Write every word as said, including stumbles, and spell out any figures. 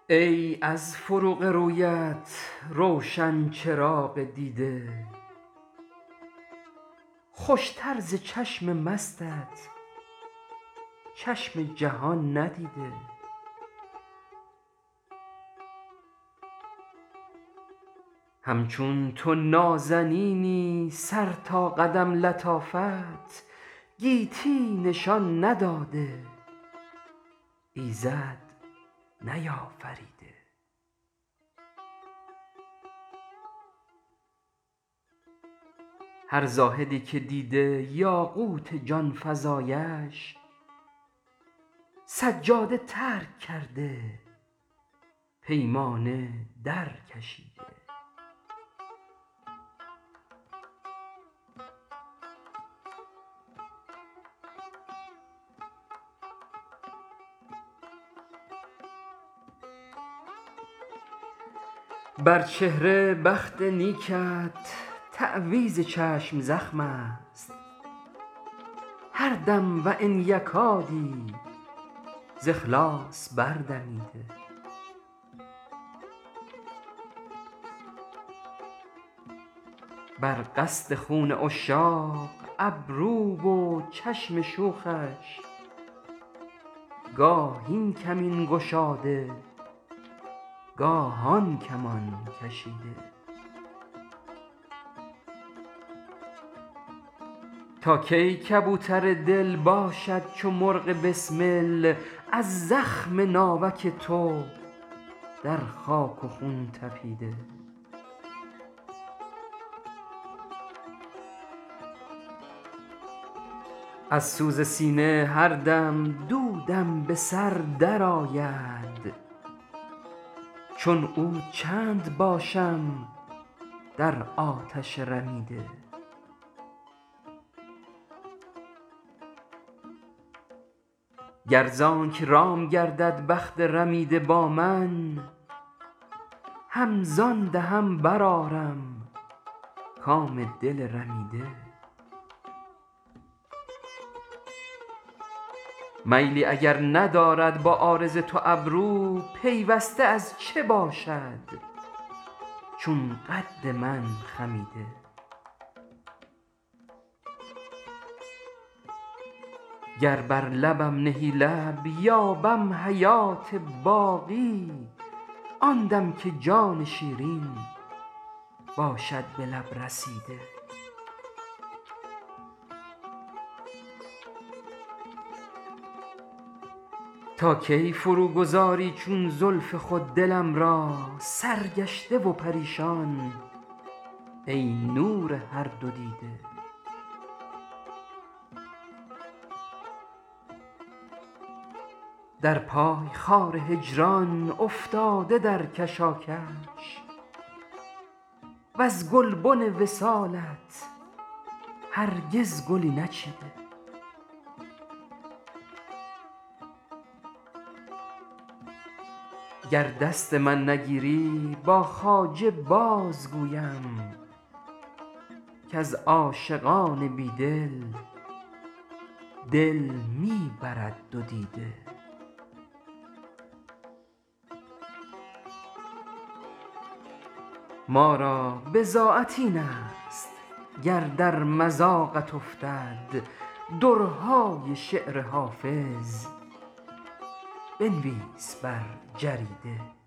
ای از فروغ رویت روشن چراغ دیده، خوشتر ز چشم مستت چشم جهان ندیده. همچون تو نازنینی سر تا قدم لطافت، گیتی نشان نداده ایزد نیافریده. هر زاهدی که دیده یاقوت جان فزایش، سجاده ترک کرده پیمانه در کشیده. بر چهره بخت نیکت تعویذ چشم زخم است، هر دم و ان یکادی ز اخلاص بردمیده. بر قصد خون عشاق ابرو و چشم شوخش، گاه این کمین گشاده گاه آن کمان کشیده. تا کی کبوتر دل باشد چو مرغ بسمل، از زخم ناوک تو در خاک و خون طپیده. از سوز سینه هر دم دودم به سر درآید، چون عود چند باشم در آتش رمیده. گر زآنک رام گردد بخت رمیده با من، هم زان دهم برآرم کام دل رمیده. میلی اگر ندارد با عارض تو ابرو، پیوسته از چه باشد چون قد من خمیده. گر بر لبم نهی لب یابم حیات باقی، آن دم که جان شیرین باشد به لب رسیده. تا کی فرو گذاری چون زلف خود دلم را، سرگشته و پریشان ای نور هر دو دیده. در پای خار هجران افتاده در کشاکش، وز گلبن وصالت هرگز گلی نچیده. گر دست من نگیری با خواجه باز گویم، کز عاشقان بی دل دل می برد دو دیده. ما را بضاعت این است گر در مذاقت افتد، درهای شعر حافظ بنویس بر جریده.